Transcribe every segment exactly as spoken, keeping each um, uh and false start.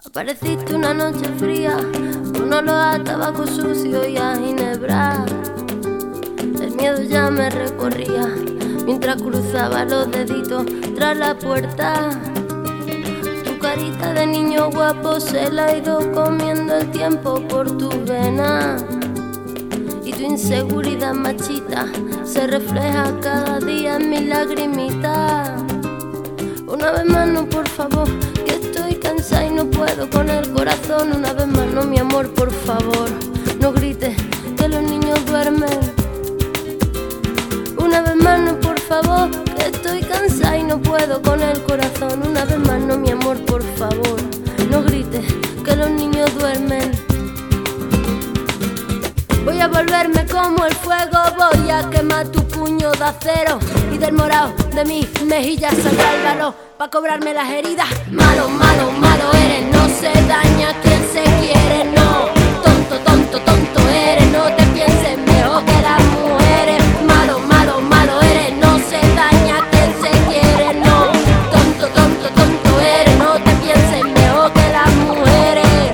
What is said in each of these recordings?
Apareciste una noche fría, con olor a tabaco sucio y a ginebra. El miedo ya me recorría mientras cruzaba los deditos tras la puerta. Tu carita de niño guapo se la ha ido comiendo el tiempo por tus venas. Y tu inseguridad machita se refleja cada día en mis lagrimitas. Una vez más no, por favor, que estoy cansada y no puedo con el corazón. Una vez más no, mi amor, por favor, no grites que los niños duermen. Una vez más no, por favor, que estoy cansada y no puedo con el corazón. Una vez más no, mi amor, por favor, no grites que los niños duermen. Voy a volverme como el fuego, voy a quemar tu puño de acero y del morado de mis mejillas saldrá el valor pa' cobrarme las heridas. Malo, malo, malo eres, no se daña quien se quiere, no. Tonto, tonto, tonto eres, no te pienses mejor que las mujeres. Malo, malo, malo eres, no se daña quien se quiere, no. Tonto, tonto, tonto eres, no te pienses mejor que las mujeres.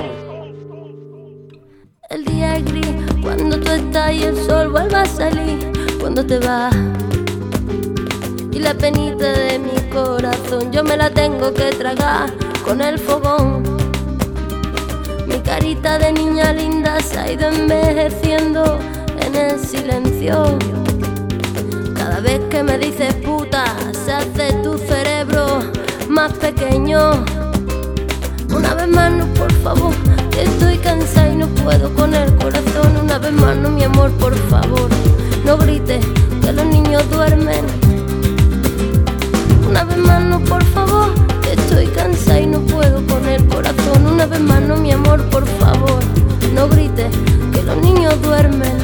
El día es gris cuando tú estás y el sol vuelve a salir cuando te vas. Y la penita de mi corazón yo me la tengo que tragar con el fogón. Mi carita de niña linda se ha ido envejeciendo en el silencio. Cada vez que me dices puta se hace tu cerebro más pequeño. Una vez más no, por favor, que estoy cansada y no puedo con el corazón. Una vez más no, mi amor, por favor, no grites que los niños duermen. Una vez más no, por favor, que estoy cansada y no puedo con el corazón. Una vez más no, mi amor, por favor, no grites que los niños duermen.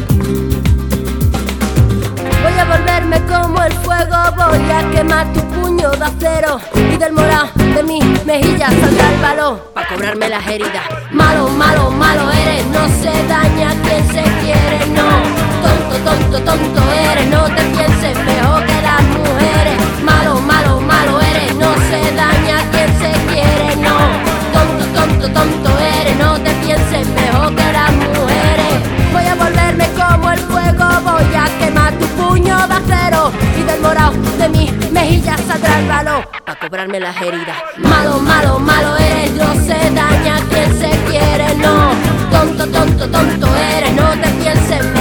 Voy a volverme como el fuego, voy a quemar tu puño de acero y del morado de mis mejillas saldrá el valor pa' cobrarme las heridas. Malo, malo, malo eres, no se daña quien se quiere, no. Tonto, tonto, tonto eres, no te pienses mejor que las mujeres. Malo, malo, malo eres, no se daña quien se quiere, no. Tonto, tonto, tonto eres, no te pienses mejor que las mujeres. Voy a volverme como el fuego, voy a quemar tu puño de acero y del morado de mis mejillas saldrá el valor pa' cobrarme las heridas. Malo, malo, malo eres, no se daña quien se quiere, no. Tonto, tonto, tonto eres, no te pienses